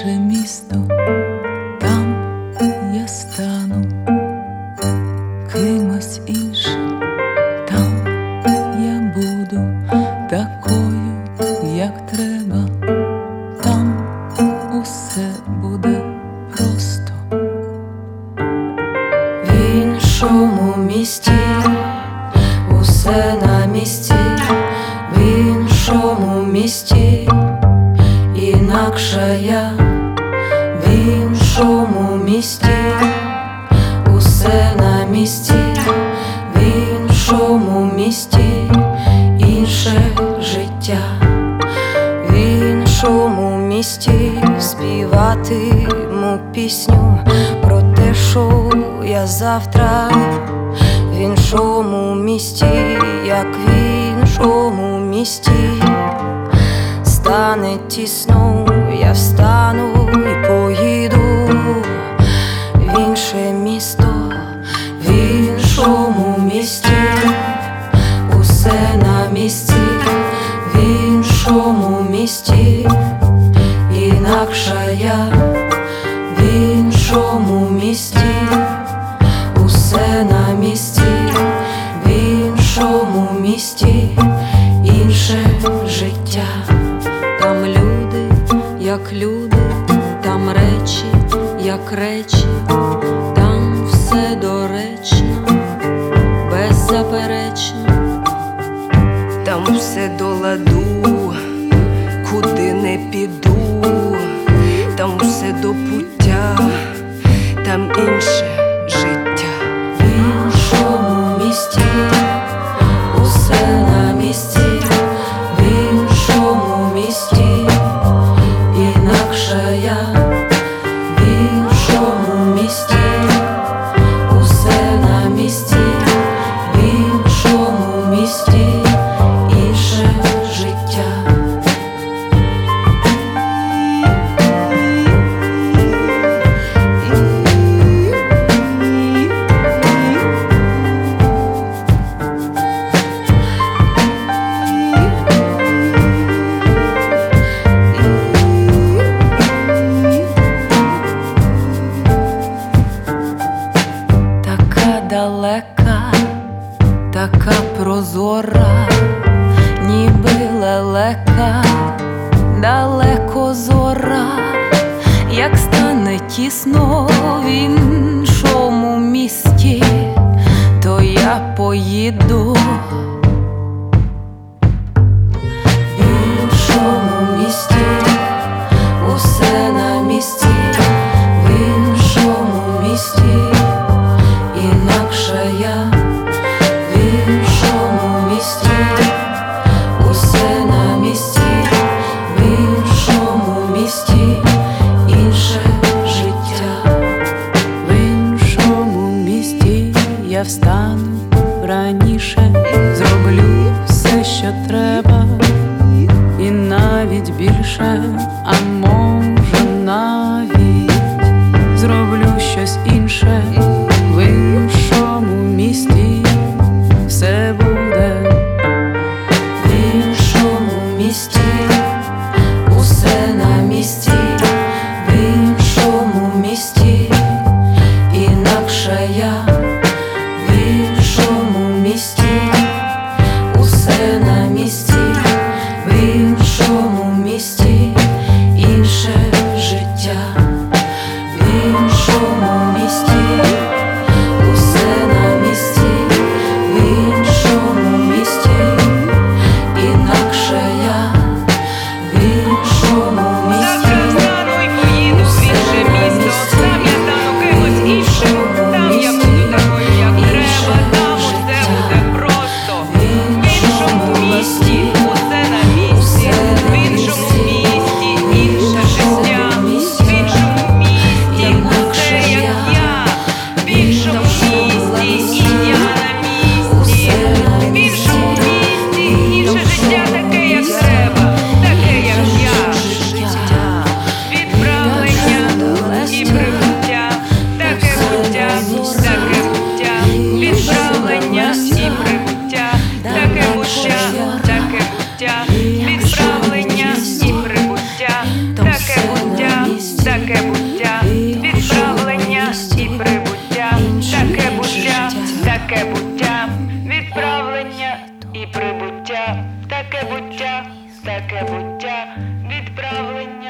інше місто, там я стану кимось іншим, там я буду такою, як треба, там усе буде просто. В іншому місті усе на місці, в іншому місті інакша я, в іншому місті усе на місці, в іншому місті інше життя, в іншому місті співатиму пісню про те, що я завтра, в іншому місті, як в іншому місті стане тісно, я встану і поїду в інше місто, в іншому місті усе на місці, в іншому місті інакша я, в іншому місті усе на місці, в іншому місті інше життя. Там люди, як люди, там речі, як речі, там все доречно, беззаперечно. Там все до ладу, куди не піду, там все до пуття, там інше життя. В іншому місті усе на місці, в іншому місті інакша я, в іншому місті усе на місці, в іншому місті інше життя. Далека, така прозора, ніби лелека, далеко зора, як стане тісно в іншому місті, то я поїду. В іншому місті усе на місці, в іншому місті інакша я, в іншому місті усе на місці, в іншому місті інше життя. В іншому місті я встану раніше, зроблю все, що треба, і навіть більше, а може навіть зроблю щось інше. В іншому місті все буде. В іншому місті усе на місці, в іншому місті інакша я, в іншому місті таке буття, відправлення.